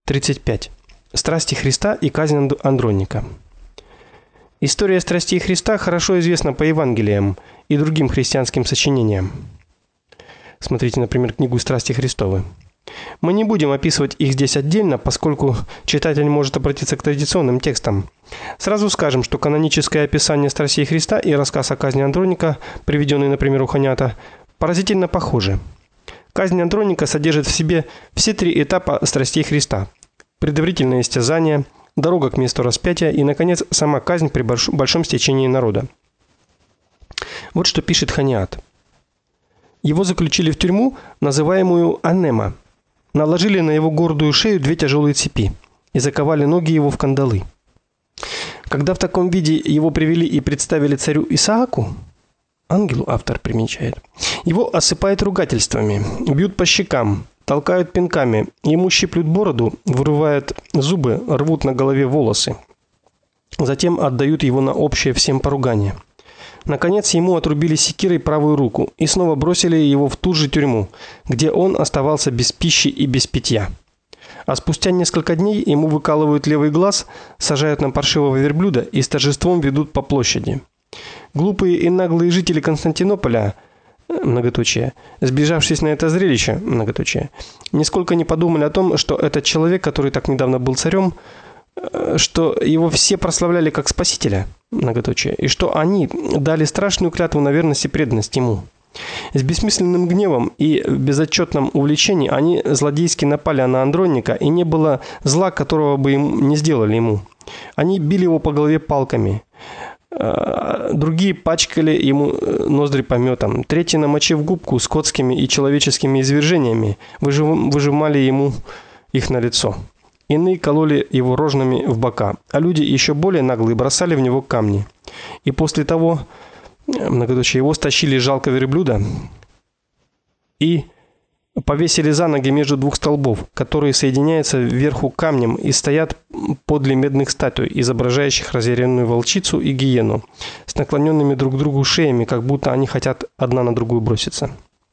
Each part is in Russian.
35. Страсти Христа и казнь Андроника. История страстей Христа хорошо известна по Евангелиям и другим христианским сочинениям. Смотрите, например, книгу «Страсти Христовы». Мы не будем описывать их здесь отдельно, поскольку читатель может обратиться к традиционным текстам. Сразу скажем, что каноническое описание страстей Христа и рассказ о казни Андроника, приведенный, например, у Ханята, поразительно похожи. Казнь Андроника содержит в себе все три этапа страстей Христа: предварительное истязание, дорога к месту распятия и, наконец, сама казнь при большом стечении народа. Вот что пишет Ханиат. Его заключили в тюрьму, называемую Анема, наложили на его гордую шею 2 тяжелые цепи и заковали ноги его в кандалы. Когда в таком виде его привели и представили царю Исааку, ангелу автор примечает, его осыпают ругательствами, бьют по щекам, толкают пинками, ему щиплют бороду, вырывают зубы, рвут на голове волосы. Затем отдают его на общее всем поругание. Наконец ему отрубили секирой правую руку и снова бросили его в ту же тюрьму, где он оставался без пищи и без питья. А спустя несколько дней ему выкалывают левый глаз, сажают на паршивого верблюда и с торжеством ведут по площади. Глупые и наглые жители Константинополя, многоточие, сбежавшись на это зрелище, многоточие, нисколько не подумали о том, что этот человек, который так недавно был царем, что его все прославляли как спасителя, многоточие, и что они дали страшную клятву на верность и преданность ему. С бессмысленным гневом и в безотчетном увлечении они злодейски напали на Андроника, и не было зла, которого бы им не сделали ему. Они били его по голове палками, другие пачкали ему ноздри пометом, третьи, намочив губку скотскими и человеческими извержениями, выжимали ему их на лицо. Иные кололи его рожнами в бока, а люди еще более наглые бросали в него камни. И после того, многоточие, его стащили жалко верблюда и повесили за ноги между 2 столбов, которые соединяются вверху камнем и стоят подле медных статуй, изображающих разъяренную волчицу и гиену, с наклоненными друг к другу шеями, как будто они хотят одна на другую броситься.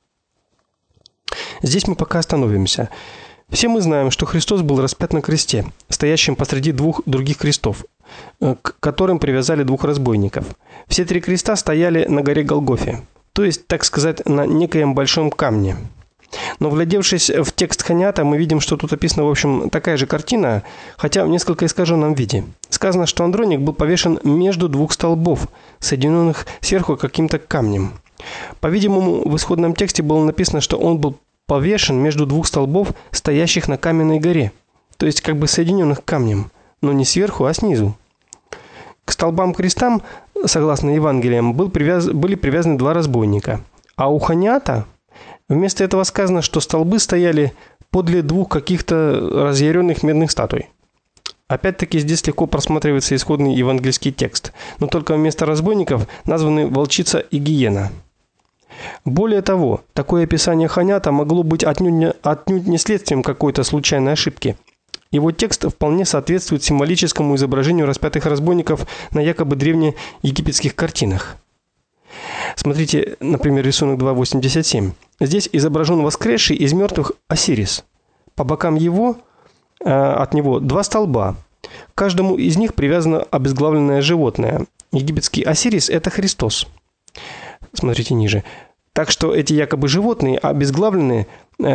Здесь мы пока остановимся. Все мы знаем, что Христос был распят на кресте, стоящем посреди 2 других крестов, к которым привязали 2 разбойников. Все 3 креста стояли на горе Голгофе, то есть, так сказать, на некоем большом камне. Но вглядевшись в текст Ханиата, мы видим, что тут описана, в общем, такая же картина, хотя в несколько искаженном виде. Сказано, что Андроник был повешен между 2 столбов, соединенных сверху каким-то камнем. По-видимому, в исходном тексте было написано, что он был повешен между 2 столбов, стоящих на каменной горе, то есть как бы соединенных камнем, но не сверху, а снизу. К столбам-крестам, согласно Евангелиям, были привязаны 2 разбойника, а у Ханиата вместо этого сказано, что столбы стояли подле 2 каких-то разъяренных медных статуй. Опять-таки здесь легко просматривается исходный евангельский текст, но только вместо разбойников названы волчица и гиена. Более того, такое описание Ханиата могло быть отнюдь не следствием какой-то случайной ошибки. Его текст вполне соответствует символическому изображению распятых разбойников на якобы древнеегипетских картинах. Смотрите, например, рисунок 2.87. Здесь изображен воскресший из мертвых Осирис. По бокам от него 2 столба. К каждому из них привязано обезглавленное животное. Египетский Осирис – это Христос. Смотрите ниже. Так что эти якобы животные обезглавлены,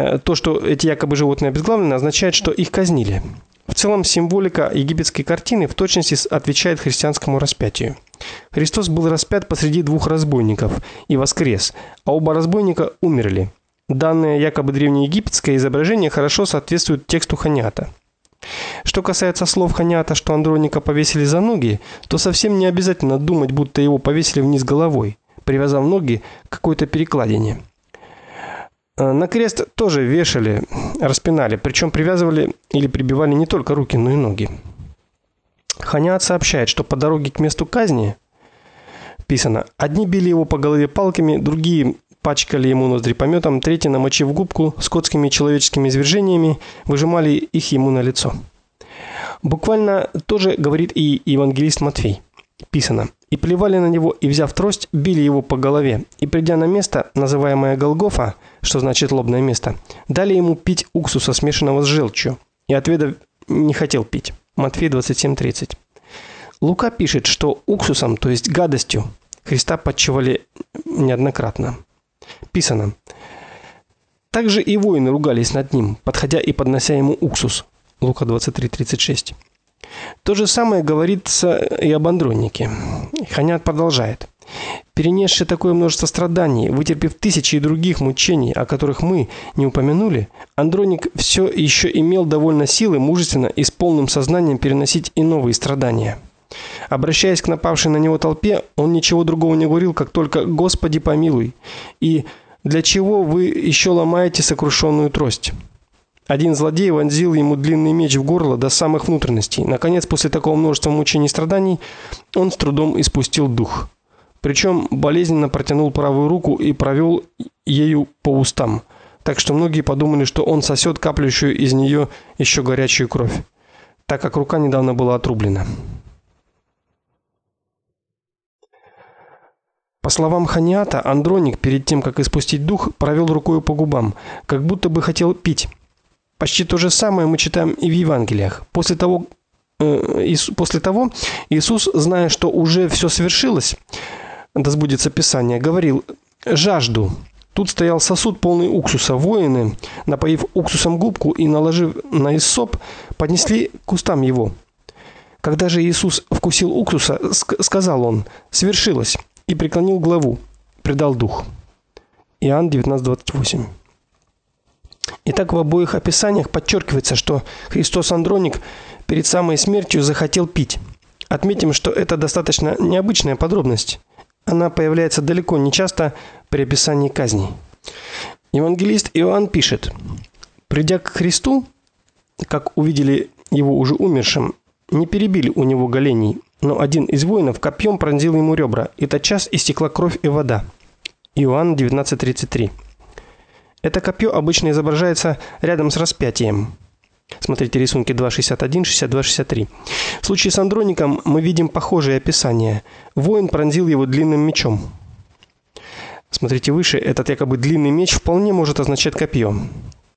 означает, что их казнили. В целом символика египетской картины в точности отвечает христианскому распятию. Христос был распят посреди 2 разбойников и воскрес, а оба разбойника умерли. Данное якобы древнеегипетское изображение хорошо соответствует тексту Ханиата. Что касается слов Ханиата, что Андроника повесили за ноги, то совсем не обязательно думать, будто его повесили вниз головой, привязав ноги к какой-то перекладине. На крест тоже вешали, распинали, причем привязывали или прибивали не только руки, но и ноги. Ханиат сообщает, что по дороге к месту казни писано: одни били его по голове палками, другие пачкали ему ноздри пометом, третьи, намочив губку скотскими и человеческими извержениями, выжимали их ему на лицо. Буквально тоже говорит и евангелист Матфей. Писано: и плевали на него, и, взяв трость, били его по голове, и, придя на место, называемое Голгофа, что значит лобное место, дали ему пить уксуса, смешанного с желчью, и, отведав не хотел пить. Матфея 27:30. Лука пишет, что уксусом, то есть гадостью, Христа подчивали неоднократно. Писано: также и воины ругались над ним, подходя и поднося ему уксус. Лука 23:36. То же самое говорится и об Андронике. Ханят продолжает: перенесший такое множество страданий, вытерпев тысячи и других мучений, о которых мы не упомянули, Андроник все еще имел довольно силы мужественно и с полным сознанием переносить и новые страдания. Обращаясь к напавшей на него толпе, он ничего другого не говорил, как только «Господи, помилуй» и «Для чего вы еще ломаете сокрушенную трость?» Один злодей вонзил ему длинный меч в горло до самых внутренностей. Наконец, после такого множества мучений и страданий, он с трудом испустил дух. Причем болезненно протянул правую руку и провел ею по устам, так что многие подумали, что он сосет каплющую из нее еще горячую кровь, так как рука недавно была отрублена. По словам Ханиата, Андроник перед тем, как испустить дух, провел рукой по губам, как будто бы хотел пить. Почти то же самое мы читаем и в Евангелиях. После того Иисус, зная, что уже все свершилось, да сбудется Писание, говорил: «Жажду». Тут стоял сосуд, полный уксуса. Воины, напоив уксусом губку и наложив на иссоп, поднесли к устам его. Когда же Иисус вкусил уксуса, сказал он: «Свершилось», и преклонил главу, предал дух. Иоанн 19:28. Итак, в обоих описаниях подчеркивается, что Христос-Андроник перед самой смертью захотел пить. Отметим, что это достаточно необычная подробность. Она появляется далеко не часто при описании казней. Евангелист Иоанн пишет: «Придя к Христу, как увидели его уже умершим, не перебили у него голеней, но один из воинов копьем пронзил ему ребра, и тотчас истекла кровь и вода». Иоанн 19:33. Это копье обычно изображается рядом с распятием. Смотрите рисунки 2.61, 62-63. В случае с Андроником мы видим похожее описание. Воин пронзил его длинным мечом. Смотрите выше, этот якобы длинный меч вполне может означать копье.